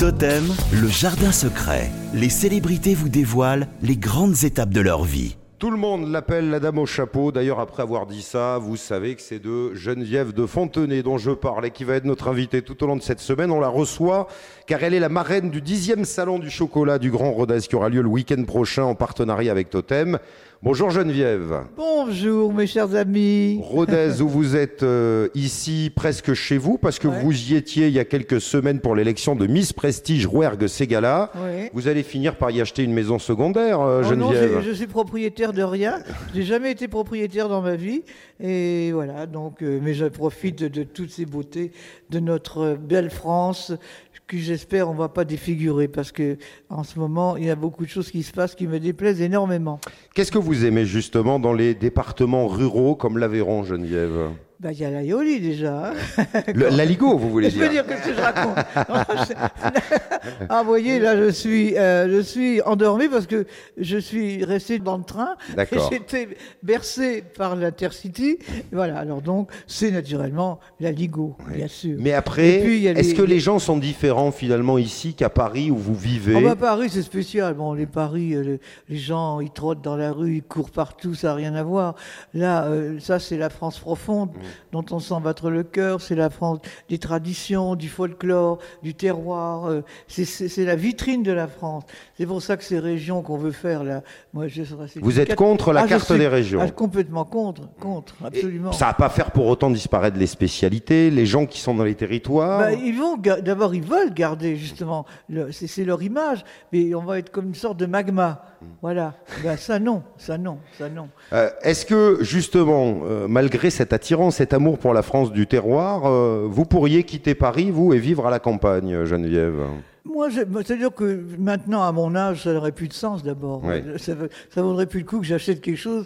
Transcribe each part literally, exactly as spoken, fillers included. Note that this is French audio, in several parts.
Totem, le jardin secret. Les célébrités vous dévoilent les grandes étapes de leur vie. Tout le monde l'appelle la dame au chapeau. D'ailleurs, après avoir dit ça, vous savez que c'est de Geneviève de Fontenay dont je parle et qui va être notre invitée tout au long de cette semaine. On la reçoit car elle est la marraine du dixième salon du chocolat du Grand Rodez qui aura lieu le week-end prochain en partenariat avec Totem. Bonjour Geneviève. Bonjour mes chers amis. Rodez, où vous êtes euh, ici presque chez vous parce que ouais. vous y étiez il y a quelques semaines pour l'élection de Miss Prestige Rouergue-Ségala. Ouais. Vous allez finir par y acheter une maison secondaire, euh, oh Geneviève. Non, je suis propriétaire de rien. Je n'ai jamais été propriétaire dans ma vie. Et voilà, donc, euh, mais je profite de, de toutes ces beautés de notre belle France que j'espère on ne va pas défigurer parce que en ce moment, il y a beaucoup de choses qui se passent qui me déplaisent énormément. Qu'est-ce que vous aimez justement dans les départements ruraux comme l'Aveyron, Geneviève ? Ben, il y a l'aioli déjà. Le, l'aligot, vous voulez dire ? Je veux dire, qu'est-ce que je raconte ? Ah, vous voyez, là, je suis, euh, je suis endormie parce que je suis restée dans le train. D'accord. Et j'étais bercée par l'Intercity. Voilà, alors donc, c'est naturellement l'aligot, oui. bien sûr. Mais après, puis, est-ce les... que les gens sont différents finalement ici qu'à Paris où vous vivez ? Ah, bah, Paris, c'est spécial. Bon, les Paris, les, les gens, ils trottent dans la rue, ils courent partout, ça n'a rien à voir. Là, euh, ça, c'est la France profonde. Mmh. dont on sent battre le cœur, c'est la France des traditions, du folklore, du terroir, euh, c'est, c'est, c'est la vitrine de la France. C'est pour ça que ces régions qu'on veut faire là, moi je serais... Vous êtes quatre... contre la ah, carte suis... des régions ? ah, Complètement contre, contre, absolument. Et ça va pas faire pour autant disparaître les spécialités, les gens qui sont dans les territoires ? Bah, ils vont, d'abord ils veulent garder justement, le... c'est, c'est leur image, mais on va être comme une sorte de magma. Voilà, ben, ça non, ça non, ça non. Euh, est-ce que justement, euh, malgré cette attirance, cet amour pour la France du terroir, euh, vous pourriez quitter Paris, vous, et vivre à la campagne, Geneviève ? Moi, je, c'est-à-dire que maintenant, à mon âge, ça n'aurait plus de sens d'abord. Oui. Ça ne vaudrait plus le coup que j'achète quelque chose.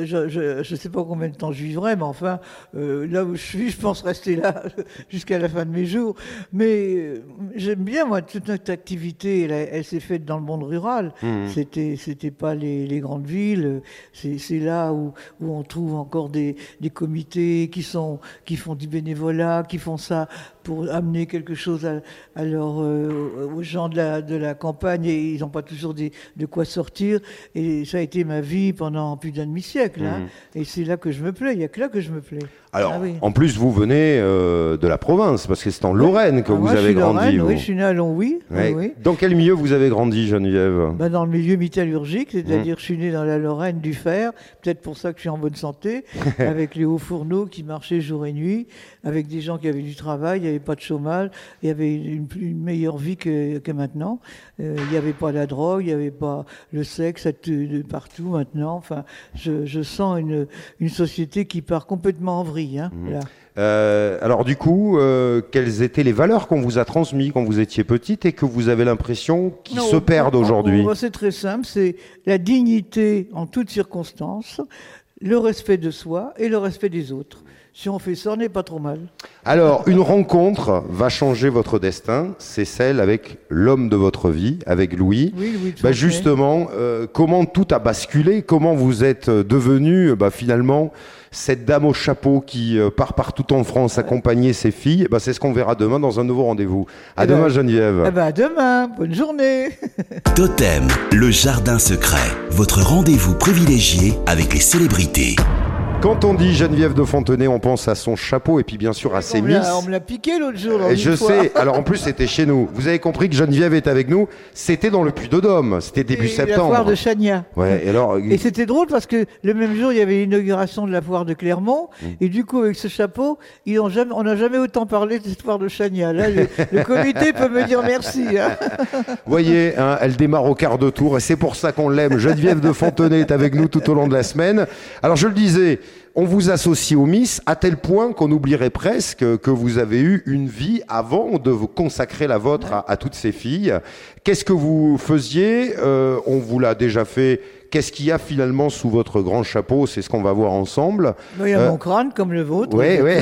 Je ne sais pas combien de temps je vivrai, mais enfin, euh, là où je suis, je pense rester là jusqu'à la fin de mes jours. Mais euh, j'aime bien, moi, toute notre activité, elle, elle s'est faite dans le monde rural. Mmh. C'était, c'était pas les, les grandes villes. C'est, c'est là où, où on trouve encore des, des comités qui, sont, qui font du bénévolat, qui font ça pour amener quelque chose à, à leur... Euh, aux gens de la, de la campagne et ils n'ont pas toujours des, de quoi sortir. Et ça a été ma vie pendant plus d'un demi-siècle. Hein. Mmh. Et c'est là que je me plais. Il n'y a que là que je me plais. Alors, ah, oui. en plus, vous venez euh, de la province, parce que c'est en Lorraine oui. que ah, vous moi, avez je suis grandi. Lorraine, vous. Oui, je suis né à Longwy. Ouais. Oui. Dans quel milieu vous avez grandi, Geneviève ? Ben, dans le milieu métallurgique, c'est-à-dire mmh. je suis né dans la Lorraine du fer. Peut-être pour ça que je suis en bonne santé, avec les hauts fourneaux qui marchaient jour et nuit, avec des gens qui avaient du travail, il n'y avait pas de chômage, il y avait une, une meilleure vie que, que maintenant. Euh, il n'y avait pas la drogue, il n'y avait pas le sexe de partout maintenant. Enfin, je, je sens une, une société qui part complètement en vrille. Hein, mmh. là. Euh, alors du coup, euh, quelles étaient les valeurs qu'on vous a transmises quand vous étiez petite et que vous avez l'impression qu'ils non, se perdent on, aujourd'hui ? on, C'est très simple, c'est la dignité en toutes circonstances, le respect de soi et le respect des autres. Si on fait ça, on n'est pas trop mal. Alors, une rencontre va changer votre destin. C'est celle avec l'homme de votre vie, avec Louis. Oui, Louis. Bah justement, euh, comment tout a basculé ? Comment vous êtes devenu bah, finalement cette dame au chapeau qui euh, part partout en France accompagner ses filles ? Bah, c'est ce qu'on verra demain dans un nouveau rendez-vous. À eh demain, ben, Geneviève. Eh ben, à demain. Bonne journée. Totem, le jardin secret. Votre rendez-vous privilégié avec les célébrités. Quand on dit Geneviève de Fontenay, on pense à son chapeau et puis bien sûr à ses Miss. On me l'a piqué l'autre jour. Et je fois. sais. Alors en plus, c'était chez nous. Vous avez compris que Geneviève est avec nous. C'était dans le Puy-de-Dôme. C'était début et septembre. La foire de Chania. Ouais. Et alors. Et c'était drôle parce que le même jour, il y avait l'inauguration de la foire de Clermont. Mmh. Et du coup, avec ce chapeau, ils ont jamais, on n'a jamais autant parlé de cette foire de Chania. Là, le, le comité peut me dire merci. Hein. Vous voyez, hein, elle démarre au quart de tour et c'est pour ça qu'on l'aime. Geneviève de Fontenay est avec nous tout au long de la semaine. Alors je le disais. On vous associe aux Miss à tel point qu'on oublierait presque que vous avez eu une vie avant de vous consacrer la vôtre à, à toutes ces filles. Qu'est-ce que vous faisiez ? euh, On vous l'a déjà fait. Qu'est-ce qu'il y a finalement sous votre grand chapeau ? C'est ce qu'on va voir ensemble. Il y a euh, mon crâne comme le vôtre. Oui, oui.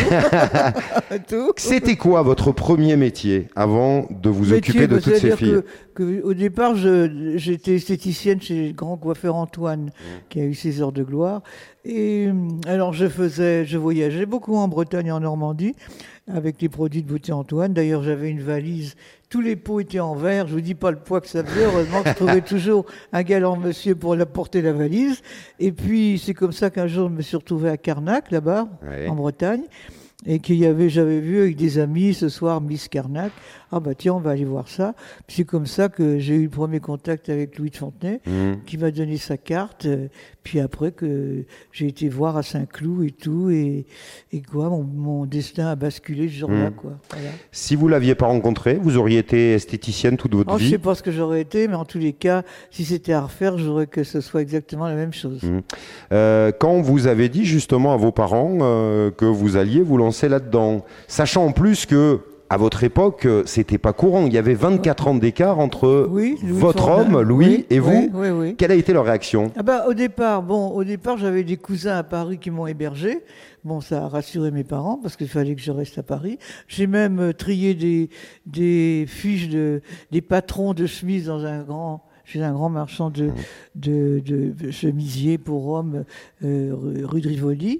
C'était quoi votre premier métier avant de vous métier, occuper de toutes ces filles ? que, que, Au départ, je, j'étais esthéticienne chez le grand coiffeur Antoine, mmh. qui a eu ses heures de gloire. Et alors je faisais, je voyageais beaucoup en Bretagne et en Normandie avec les produits de Beauté Antoine. D'ailleurs, j'avais une valise, tous les pots étaient en verre. Je vous dis pas le poids que ça faisait. Heureusement que je trouvais toujours un galant monsieur pour la porter la valise. Et puis c'est comme ça qu'un jour je me suis retrouvé à Carnac, là-bas, ouais. en Bretagne. Et qu'il y avait, j'avais vu avec des amis ce soir Miss Carnac. Ah bah tiens, on va aller voir ça. Puis c'est comme ça que j'ai eu le premier contact avec Louis de Fontenay, mmh. qui m'a donné sa carte. Puis après que j'ai été voir à Saint-Cloud et tout, et, et quoi, mon, mon destin a basculé ce jour-là, mmh. quoi. Voilà. Si vous l'aviez pas rencontré, vous auriez été esthéticienne toute votre oh, vie. Je sais pas ce que j'aurais été, mais en tous les cas, si c'était à refaire, j'aurais que ce soit exactement la même chose. Mmh. Euh, quand vous avez dit justement à vos parents euh, que vous alliez vous lancer là-dedans, sachant en plus que à votre époque, c'était pas courant. Il y avait vingt-quatre ans d'écart entre oui, votre homme, Louis, oui, et vous. Oui, oui, oui. Quelle a été leur réaction ? Ah bah, au départ, bon, au départ, j'avais des cousins à Paris qui m'ont hébergé. Bon, ça a rassuré mes parents parce qu'il fallait que je reste à Paris. J'ai même euh, trié des, des fiches de, des patrons de chemises dans un grand, chez un grand marchand de, de, de, de chemisiers pour hommes, euh, rue de Rivoli.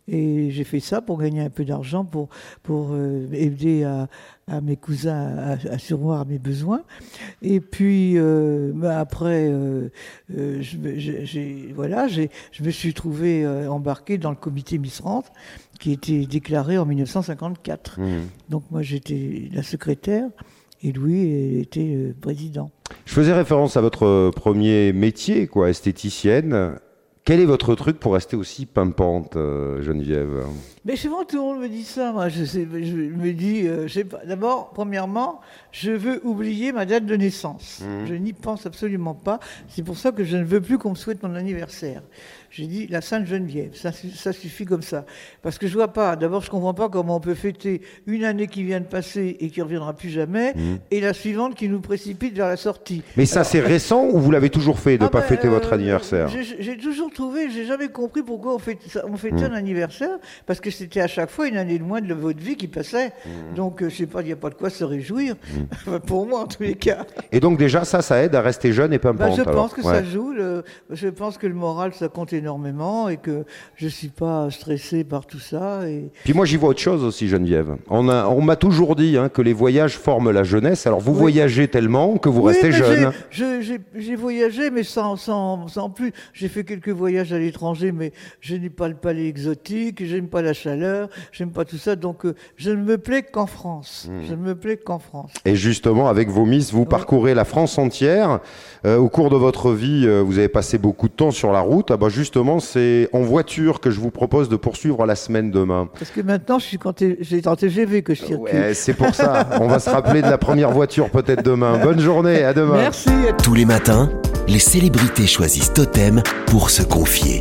Et j'ai fait ça pour gagner un peu d'argent, pour, pour euh, aider à, à mes cousins à, à survoir mes besoins. Et puis euh, bah après, euh, euh, je, j'ai, voilà, j'ai, je me suis trouvé euh, embarqué dans le comité Miss France, qui était déclaré en mille neuf cent cinquante-quatre. Mmh. Donc moi j'étais la secrétaire et Louis était euh, président. Je faisais référence à votre premier métier, quoi, esthéticienne. Quel est votre truc pour rester aussi pimpante, euh, Geneviève ? Mais souvent, tout le monde me dit ça. Moi, je, sais, je me dis, euh, je sais pas. D'abord, premièrement, je veux oublier ma date de naissance. Mmh. Je n'y pense absolument pas. C'est pour ça que je ne veux plus qu'on me souhaite mon anniversaire. J'ai dit la Sainte Geneviève, ça, ça suffit comme ça. Parce que je vois pas, d'abord je comprends pas comment on peut fêter une année qui vient de passer et qui reviendra plus jamais, mmh. et la suivante qui nous précipite vers la sortie. Mais ça, alors, c'est récent ou vous l'avez toujours fait de ne ah pas ben, fêter euh, votre anniversaire ? j'ai, j'ai toujours trouvé, j'ai jamais compris pourquoi on fêtait, on fêtait mmh. un anniversaire, parce que c'était à chaque fois une année de moins de votre vie qui passait. Mmh. Donc euh, je sais pas, il n'y a pas de quoi se réjouir, mmh. pour moi en tous les cas. Et donc déjà ça, ça aide à rester jeune et pimpante. Ben, je alors. pense que ouais. ça joue, le, je pense que le moral ça compte énormément et que je suis pas stressé par tout ça. Et... Puis moi j'y vois autre chose aussi, Geneviève. On, a, on m'a toujours dit hein, que les voyages forment la jeunesse. Alors vous oui. voyagez tellement que vous oui, restez jeune. J'ai, j'ai, j'ai voyagé mais sans, sans, sans plus. J'ai fait quelques voyages à l'étranger mais je n'ai pas le palais exotique, j'aime pas la chaleur, j'aime pas tout ça. Donc euh, je ne me plais qu'en France. Mmh. Je ne me plais qu'en France. Et justement avec vos Miss, vous oui. parcourez la France entière. Euh, au cours de votre vie, euh, vous avez passé beaucoup de temps sur la route. Ah bah justement, c'est en voiture que je vous propose de poursuivre la semaine demain. Parce que maintenant, je suis quand j'ai en T G V que je circule. Ouais, c'est pour ça. On va se rappeler de la première voiture peut-être demain. Bonne journée, à demain. Merci. Tous les matins, les célébrités choisissent Totem pour se confier.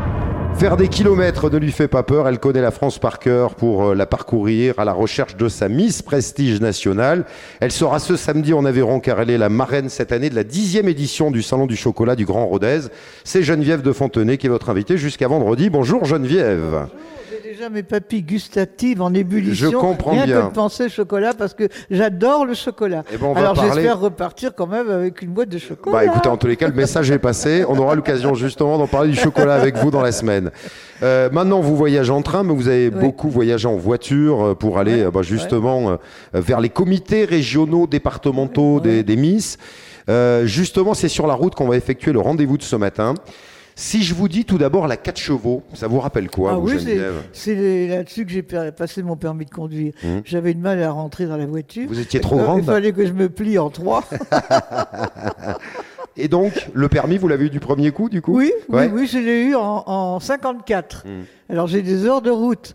Faire des kilomètres ne lui fait pas peur, elle connaît la France par cœur pour la parcourir à la recherche de sa Miss Prestige nationale. Elle sera ce samedi en Aveyron car elle est la marraine cette année de la dixième édition du Salon du Chocolat du Grand Rodez. C'est Geneviève de Fontenay qui est votre invitée jusqu'à vendredi. Bonjour Geneviève. Bonjour. Déjà mes papilles gustatives en ébullition. Je comprends rien bien. que de penser chocolat parce que j'adore le chocolat. Eh ben on Alors va parler... j'espère repartir quand même avec une boîte de chocolat. Bah écoutez, en tous les cas, le message est passé. On aura l'occasion justement d'en parler du chocolat avec vous dans la semaine. Euh, maintenant, vous voyagez en train, mais vous avez oui. beaucoup voyagé en voiture pour aller ouais, bah, justement ouais. vers les comités régionaux, départementaux ouais. des, des Miss. Euh, justement, c'est sur la route qu'on va effectuer le rendez-vous de ce matin. Si je vous dis tout d'abord la quatre chevaux, ça vous rappelle quoi, ah vous, oui, Geneviève ? C'est, c'est là-dessus que j'ai passé mon permis de conduire. Mmh. J'avais de mal à rentrer dans la voiture. Vous étiez trop grande ? Il fallait que je me plie en trois. Et donc, le permis, vous l'avez eu du premier coup, du coup ? Oui, ouais. oui, oui, je l'ai eu en, en cinquante-quatre. Mmh. Alors, j'ai des heures de route.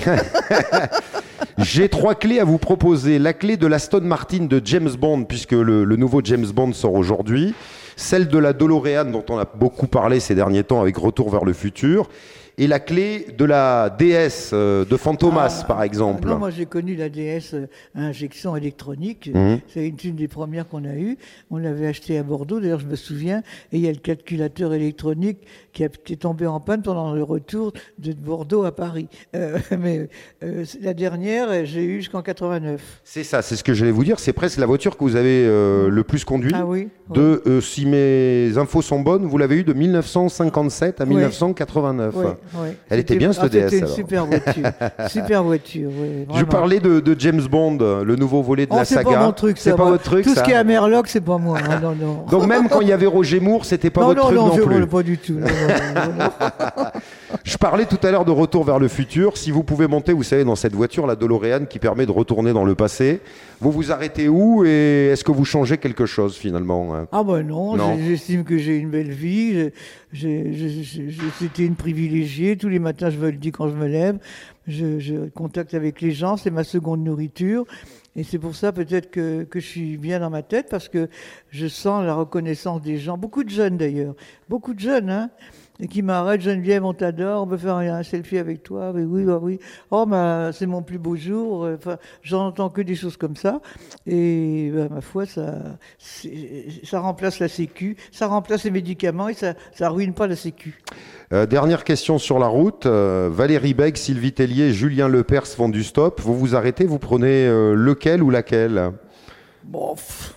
J'ai trois clés à vous proposer. La clé de l'Aston Martin de James Bond, puisque le, le nouveau James Bond sort aujourd'hui. Celle de la DeLorean, dont on a beaucoup parlé ces derniers temps avec Retour vers le futur. Et la clé de la D S euh, de Fantomas, ah, par exemple. Non, moi j'ai connu la D S euh, à injection électronique. Mmh. C'est une, une des premières qu'on a eues. On l'avait achetée à Bordeaux, d'ailleurs je me souviens. Et il y a le calculateur électronique qui, a, qui est tombé en panne pendant le retour de Bordeaux à Paris. Euh, mais euh, la dernière, j'ai eu jusqu'en quatre-vingt-neuf. C'est ça, c'est ce que j'allais vous dire. C'est presque la voiture que vous avez euh, le plus conduite. Ah oui. De, oui. Euh, si mes infos sont bonnes, vous l'avez eu de mille neuf cent cinquante-sept à oui. mille neuf cent quatre-vingt-neuf. Oui. oui. Elle était bien, cette E D S, C'était une alors. super voiture. Super voiture, oui. Je parlais de, de James Bond, le nouveau volet de Oh, la c'est saga. pas mon truc, ça. C'est pas moi. votre truc, Tout ça ce qui est Amerloc, c'est pas moi. hein, non, non. Donc même quand il y avait Roger Moore, c'était pas non, votre non, truc non, non je plus. ne pas du tout. Non, non, non, non. Je parlais tout à l'heure de Retour vers le futur. Si vous pouvez monter, vous savez, dans cette voiture, la DeLorean, qui permet de retourner dans le passé, vous vous arrêtez où et est-ce que vous changez quelque chose finalement hein Ah ben non, Non. j'ai- j'estime que j'ai une belle vie. J'ai- j'ai- j'ai- j'ai- j'ai- C'était une privilégiée. Tous les matins, je me le dis quand je me lève. Je, je contacte avec les gens, c'est ma seconde nourriture. Et c'est pour ça peut-être que, que je suis bien dans ma tête, parce que je sens la reconnaissance des gens. Beaucoup de jeunes d'ailleurs. Beaucoup de jeunes, hein, et qui m'arrêtent. Geneviève, on t'adore, on peut faire un selfie avec toi. Oui, oui, bah oui. Oh, bah, c'est mon plus beau jour. Enfin, j'en entends que des choses comme ça. Et bah, ma foi, ça, c'est- ça remplace la Sécu, ça remplace les médicaments et ça, ça ruine pas la Sécu. Euh, Dernière question sur la route. Euh, Valérie Bègue, Sylvie Tellier, Julien Lepers font du stop. Vous vous arrêtez, vous prenez euh, lequel ou laquelle Bon. pff.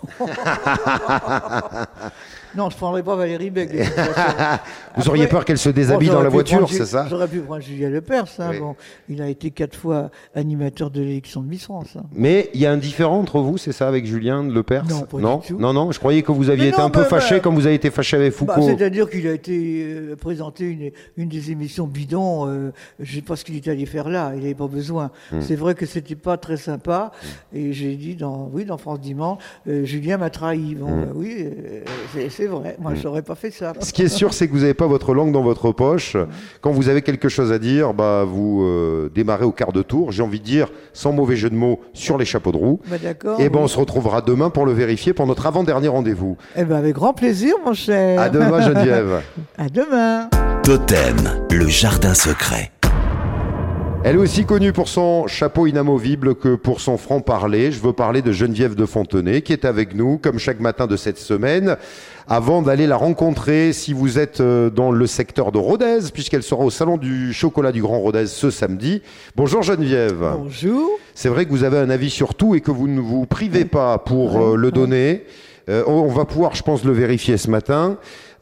Non, je ne prendrais pas Valérie Bègue. de toute façon. Vous auriez Après, peur qu'elle se bon, déshabille dans j'aurais la pu voiture, prendre c'est Ju- ça J'aurais pu prendre Julien Lepers. Hein, Oui. bon, il a été quatre fois animateur de l'élection de Miss France. hein. Mais il y a un différent entre vous, c'est ça, avec Julien Lepers Non, pas non du tout. non, non, je croyais que vous aviez Mais été non, un peu bah, fâché bah, comme vous avez été fâché avec Bah, Foucault. C'est-à-dire qu'il a été euh, présenté une, une des émissions bidons. Euh, je ne sais pas ce qu'il était allé faire là. Il n'avait pas besoin. Hmm. C'est vrai que c'était pas très sympa. Et j'ai dit dans oui dans France Dimanche, euh, Julien m'a trahi. Bon, Hmm. bah oui, euh, c'est, c'est vrai. Moi, je n'aurais pas fait ça. Ce qui est sûr, c'est que vous n'avez pas votre langue dans votre poche. Quand vous avez quelque chose à dire, bah, vous euh, démarrez au quart de tour. J'ai envie de dire, sans mauvais jeu de mots, sur les chapeaux de roue. Bah, d'accord. Et ben, oui. on se retrouvera demain pour le vérifier pour notre avant-dernier rendez-vous. Eh ben, avec grand plaisir, mon cher. À demain, Geneviève. À demain. Totem, le jardin secret. Elle est aussi connue pour son chapeau inamovible que pour son franc-parler. Je veux parler de Geneviève de Fontenay, qui est avec nous, comme chaque matin de cette semaine. Avant d'aller la rencontrer, si vous êtes euh, dans le secteur de Rodez, puisqu'elle sera au Salon du Chocolat du Grand Rodez ce samedi. Bonjour Geneviève. Bonjour. C'est vrai que vous avez un avis sur tout et que vous ne vous privez pas pour euh, le donner. Euh, on, on va pouvoir, je pense, le vérifier ce matin.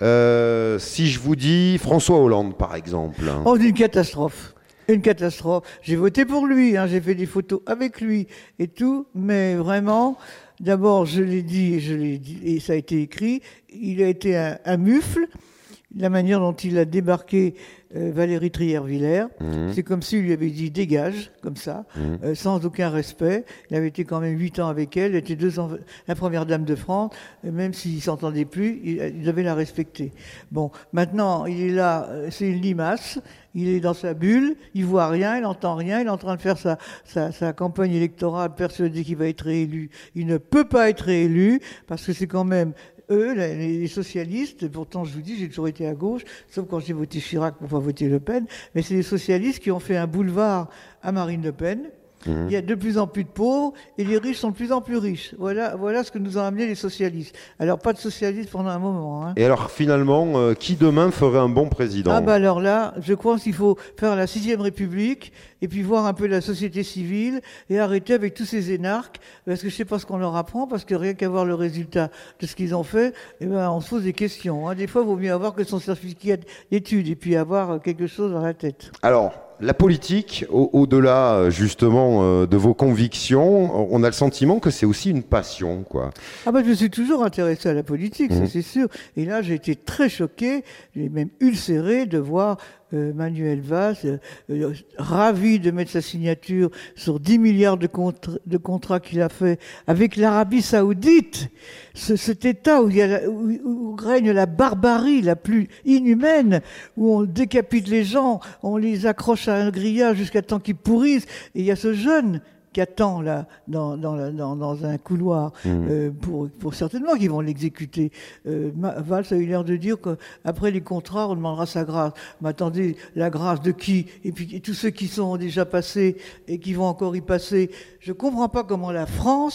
Euh, si je vous dis François Hollande, par exemple. Oh, une catastrophe. Une catastrophe. J'ai voté pour lui, hein, j'ai fait des photos avec lui et tout, mais vraiment, d'abord, je l'ai dit, et je l'ai dit, et ça a été écrit, il a été un, un mufle. La manière dont il a débarqué euh, Valérie Trierweiler, Mmh. c'est comme s'il lui avait dit dégage, comme ça, Mmh. euh, sans aucun respect. Il avait été quand même huit ans avec elle, elle était deux ans, la première dame de France, et même s'ils ne s'entendaient plus, il, il devait la respecter. Bon, maintenant, il est là, euh, c'est une limace, il est dans sa bulle, il voit rien, il n'entend rien, il est en train de faire sa, sa, sa campagne électorale, persuadé qu'il va être réélu. Il ne peut pas être réélu, parce que c'est quand même eux, les, les socialistes, pourtant je vous dis, j'ai toujours été à gauche, sauf quand j'ai voté Chirac pour pas voter Le Pen, mais c'est les socialistes qui ont fait un boulevard à Marine Le Pen. Mmh. Il y a de plus en plus de pauvres et les riches sont de plus en plus riches. Voilà, voilà ce que nous ont amené les socialistes. Alors pas de socialistes pendant un moment. Hein. Et alors finalement, euh, qui demain ferait un bon président? Ah bah alors là, je crois qu'il faut faire la sixième République et puis voir un peu la société civile et arrêter avec tous ces énarques, parce que je sais pas ce qu'on leur apprend, parce que rien qu'à voir le résultat de ce qu'ils ont fait, eh ben on se pose des questions. Hein. Des fois, il vaut mieux avoir que son certificat d'études et puis avoir quelque chose dans la tête. Alors, la politique, au- au-delà justement euh, de vos convictions, on a le sentiment que c'est aussi une passion, quoi. Ah ben, je me suis toujours intéressé à la politique, Mmh. ça c'est sûr. Et là, j'ai été très choqué, j'ai même ulcéré de voir euh, Manuel Valls, euh, euh, ravi de mettre sa signature sur dix milliards de, contra- de contrats qu'il a fait avec l'Arabie Saoudite. Ce, cet État où, il y a la- où, où règne la barbarie la plus inhumaine, où on décapite les gens, on les accroche à un grillage jusqu'à temps qu'ils pourrissent. Et il y a ce jeune qui attend là dans, dans, la- dans, dans un couloir Mmh. euh, pour, pour certainement qu'ils vont l'exécuter. Euh, Ma- Valls a eu l'air de dire qu'après les contrats, on demandera sa grâce. Mais attendez, la grâce de qui? Et puis et tous ceux qui sont déjà passés et qui vont encore y passer. Je comprends pas comment la France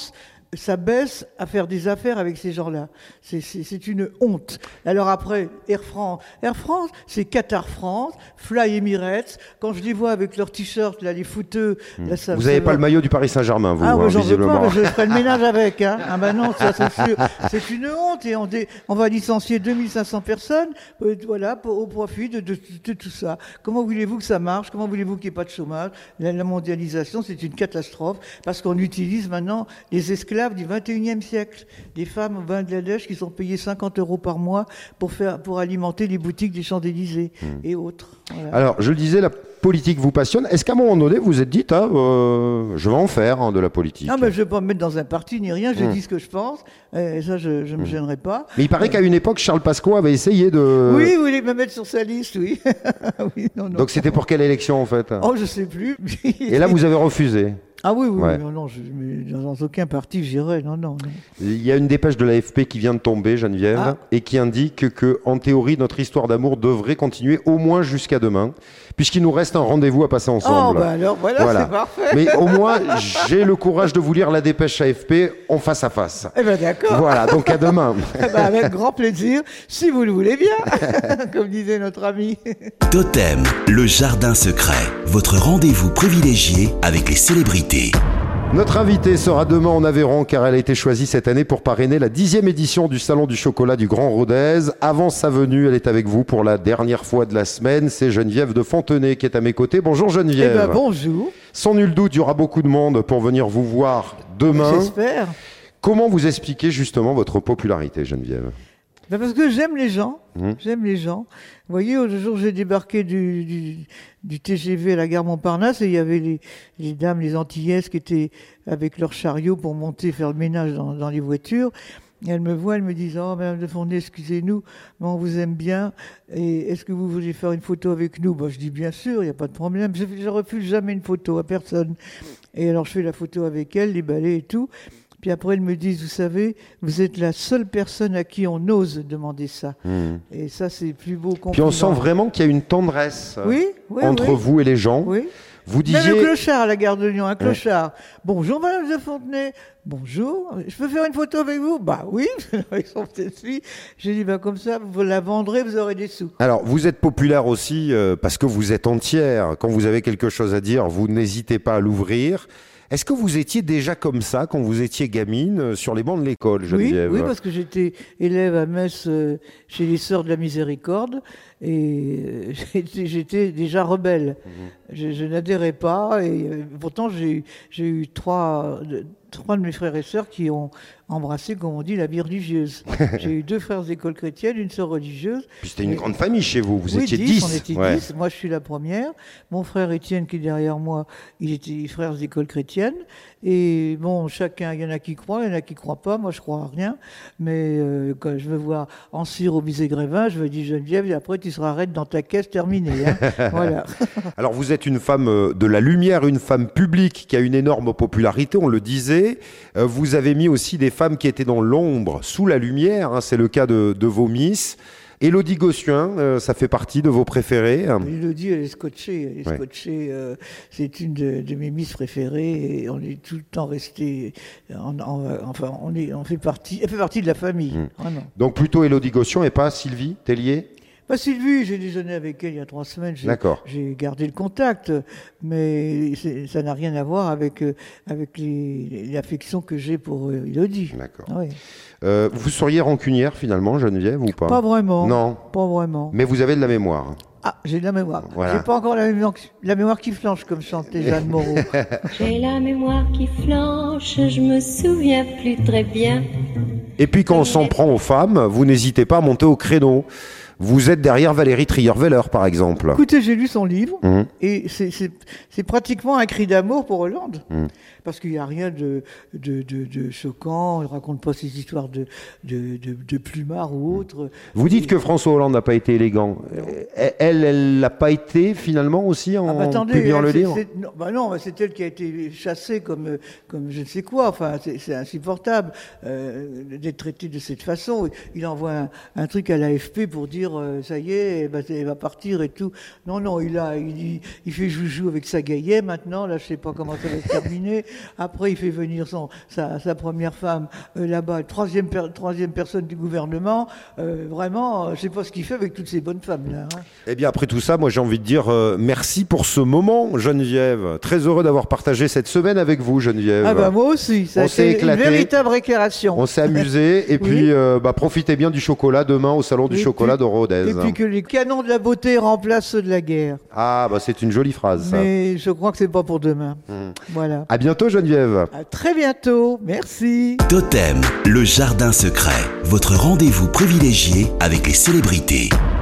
s'abaisse à faire des affaires avec ces gens-là. C'est, c'est, c'est une honte. Alors après, Air France. Air France, c'est Qatar France, Fly Emirates. Quand je les vois avec leurs t-shirts, là, les footeux... Mmh. Là, ça, vous n'avez ça pas va. le maillot du Paris Saint-Germain, vous, Ah, hein, moi, j'en veux visiblement. pas, mais je ferai le ménage avec. Hein. Ah ben non, ça c'est sûr. C'est une honte et on, dé, on va licencier deux mille cinq cents personnes euh, voilà, pour, au profit de, de, de, de tout ça. Comment voulez-vous que ça marche? Comment voulez-vous qu'il n'y ait pas de chômage? La, la mondialisation, c'est une catastrophe parce qu'on utilise maintenant les esclaves du vingt et unième siècle. Des femmes au Bangladesh qui sont payées cinquante euros par mois pour, faire, pour alimenter les boutiques des Champs-Élysées mmh. et autres. Voilà. Alors, je le disais, la politique vous passionne. Est-ce qu'à un moment donné, vous vous êtes dit, ah, euh, je vais en faire hein, de la politique? Non, mais je ne vais pas me mettre dans un parti ni rien. Je mmh. dis ce que je pense. Et ça, je ne me mmh. gênerai pas. Mais il paraît euh... qu'à une époque, Charles Pasqua avait essayé de... Oui, vous voulez me mettre sur sa liste, oui. oui non, non. Donc, c'était pour quelle élection, en fait? Oh, je ne sais plus. Et là, vous avez refusé? Ah oui, oui, ouais. non, non, je, mais dans aucun parti, j'irai, non, non, non. Il y a une dépêche de l'A F P qui vient de tomber, Geneviève, ah. et qui indique que, en théorie, notre histoire d'amour devrait continuer au moins jusqu'à demain, puisqu'il nous reste un rendez-vous à passer ensemble. Oh, bah alors, voilà, voilà. C'est parfait. Mais au moins, j'ai le courage de vous lire la dépêche A F P en face à face. Eh ben d'accord. Voilà, donc à demain. Eh ben, avec grand plaisir, si vous le voulez bien, comme disait notre ami. Totem, le jardin secret, votre rendez-vous privilégié avec les célébrités. Notre invitée sera demain en Aveyron car elle a été choisie cette année pour parrainer la dixième édition du Salon du Chocolat du Grand Rodez. Avant sa venue, elle est avec vous pour la dernière fois de la semaine. C'est Geneviève de Fontenay qui est à mes côtés. Bonjour Geneviève. Eh ben, bonjour. Sans nul doute, il y aura beaucoup de monde pour venir vous voir demain. J'espère. Comment vous expliquez justement votre popularité, Geneviève? Ben parce que j'aime les gens, mmh. j'aime les gens. Vous voyez, au jour où j'ai débarqué du, du, du T G V à la gare Montparnasse, et il y avait les, les dames, les Antillaises qui étaient avec leur chariot pour monter, faire le ménage dans, dans les voitures. Et elles me voient, elles me disent « Oh, Madame de Fontenay, excusez-nous, mais on vous aime bien, et est-ce que vous voulez faire une photo avec nous ?» Ben, je dis « Bien sûr, il n'y a pas de problème, je ne refuse jamais une photo à personne. » Et alors je fais la photo avec elles, les balais et tout. Puis après, elles me disent, vous savez, vous êtes la seule personne à qui on ose demander ça. Mmh. Et ça, c'est le plus beau compliment. Puis on sent vraiment qu'il y a une tendresse oui, oui, entre oui. vous et les gens. Oui. Vous disiez... Même le clochard à la gare de Lyon, un clochard. Ouais. Bonjour, Madame de Fontenay. Bonjour, je peux faire une photo avec vous? Bah oui, avec son petit. J'ai dit, bah comme ça, vous la vendrez, vous aurez des sous. Alors, vous êtes populaire aussi euh, parce que vous êtes entière. Quand vous avez quelque chose à dire, vous n'hésitez pas à l'ouvrir. Est-ce que vous étiez déjà comme ça quand vous étiez gamine sur les bancs de l'école, Geneviève? Oui, oui, parce que j'étais élève à Metz euh, chez les Sœurs de la Miséricorde et euh, j'étais, j'étais déjà rebelle. Mmh. Je, je n'adhérais pas et euh, pourtant j'ai, j'ai eu trois, de, trois de mes frères et sœurs qui ont embrassé, comme on dit, la vie religieuse. J'ai eu deux frères d'école chrétienne, une sœur religieuse. Puis c'était une et... grande famille chez vous, vous oui, étiez dix. dix. On était ouais. dix. Moi, je suis la première. Mon frère Étienne, qui est derrière moi, il était frère d'école chrétienne. Et bon, chacun, il y en a qui croient, il y en a qui ne croient pas. Moi, je crois à rien. Mais euh, quand je veux voir Ancire au musée Grévin, je me dis Geneviève, et après, tu seras raide dans ta caisse, terminé. Hein. Voilà. Alors, vous êtes une femme de la lumière, une femme publique qui a une énorme popularité, on le disait. Vous avez mis aussi des femmes qui étaient dans l'ombre, sous la lumière. Hein, c'est le cas de, de vos Miss. Élodie Gossuin, euh, ça fait partie de vos préférées? Élodie, elle est scotchée. Elle est ouais. scotchée euh, c'est une de, de mes Miss préférées et on est tout le temps restés. Enfin, on, est, on fait partie, elle fait partie de la famille. Mmh. Vraiment. Donc plutôt Élodie Gossuin et pas Sylvie Tellier? Bah, Sylvie, j'ai déjeuné avec elle il y a trois semaines. J'ai, D'accord. J'ai gardé le contact, mais c'est, ça n'a rien à voir avec, euh, avec les, l'affection que j'ai pour euh, Élodie. D'accord. Oui. Euh, vous seriez rancunière finalement, Geneviève, ou pas? Pas vraiment. Non. Pas vraiment. Mais vous avez de la mémoire. Ah, j'ai de la mémoire. Voilà. J'ai pas encore la mémoire, la mémoire qui flanche, comme chantait Jeanne Moreau. J'ai la mémoire qui flanche, je me souviens plus très bien. Et puis quand on s'en prend aux femmes, vous n'hésitez pas à monter au créneau. Vous êtes derrière Valérie Trierweiler, par exemple. Écoutez, j'ai lu son livre, mmh. et c'est, c'est, c'est pratiquement un cri d'amour pour Hollande. Mmh. Parce qu'il n'y a rien de, de, de, de choquant, il ne raconte pas ces histoires de, de, de, de plumard ou autre. Vous dites et... que François Hollande n'a pas été élégant. Elle, elle l'a pas été finalement aussi en ah bah attendez, publiant le c'est, livre c'est, non, bah non, c'est elle qui a été chassée comme, comme je ne sais quoi. Enfin, c'est, c'est insupportable euh, d'être traité de cette façon. Il envoie un, un truc à l'A F P pour dire dire, euh, ça y est, eh ben, elle va partir et tout. Non, non, il a, il, il fait joujou avec sa Gaillet maintenant. Là, je sais pas comment ça va se terminer. Après, il fait venir son, sa, sa première femme euh, là-bas, troisième, per, troisième personne du gouvernement. Euh, vraiment, je sais pas ce qu'il fait avec toutes ces bonnes femmes là. Hein. Eh bien, après tout ça, moi, j'ai envie de dire euh, merci pour ce moment, Geneviève. Très heureux d'avoir partagé cette semaine avec vous, Geneviève. Ah bah moi aussi, ça On a s'est été éclaté. une véritable récréation. On s'est amusé et puis Oui. euh, bah, profitez bien du chocolat demain au salon du Et chocolat puis- de Rodez. Et puis que les canons de la beauté remplacent ceux de la guerre. Ah bah c'est une jolie phrase. Ça. Mais je crois que c'est pas pour demain. Mmh. Voilà. À bientôt, Geneviève. À très bientôt. Merci. Totem, le jardin secret, votre rendez-vous privilégié avec les célébrités.